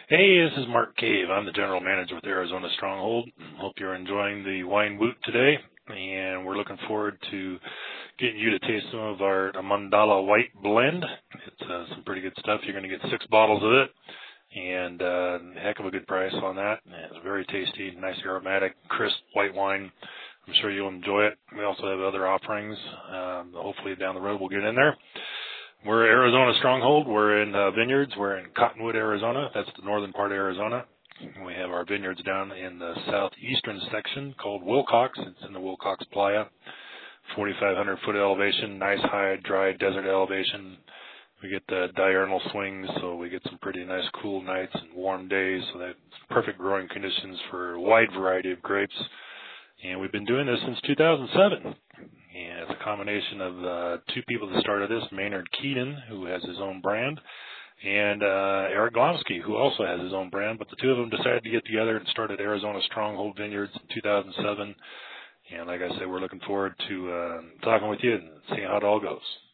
Hey, this is Mark Cave. I'm the general manager with Arizona Stronghold. Hope you're enjoying the wine woot today, and we're looking forward to getting you to taste some of our Mandala White blend. It's some pretty good stuff. You're going to get 6 bottles of it, and heck of a good price on that. It's very tasty, nice aromatic, crisp white wine. I'm sure you'll enjoy it. We also have other offerings. Hopefully down the road we'll get in there. We're Arizona Stronghold. We're in Vineyards. We're in Cottonwood, Arizona. That's the northern part of Arizona. We have our vineyards down in the southeastern section called Wilcox. It's in the Wilcox Playa, 4,500 foot elevation, nice high, dry desert elevation. We get the diurnal swings, so we get some pretty nice cool nights and warm days. So that's perfect growing conditions for a wide variety of grapes. And we've been doing this since 2007. And it's a combination of 2 people that started this, Maynard Keaton, who has his own brand, and Eric Glomsky, who also has his own brand. But the 2 of them decided to get together and started Arizona Stronghold Vineyards in 2007. And like I said, we're looking forward to talking with you and seeing how it all goes.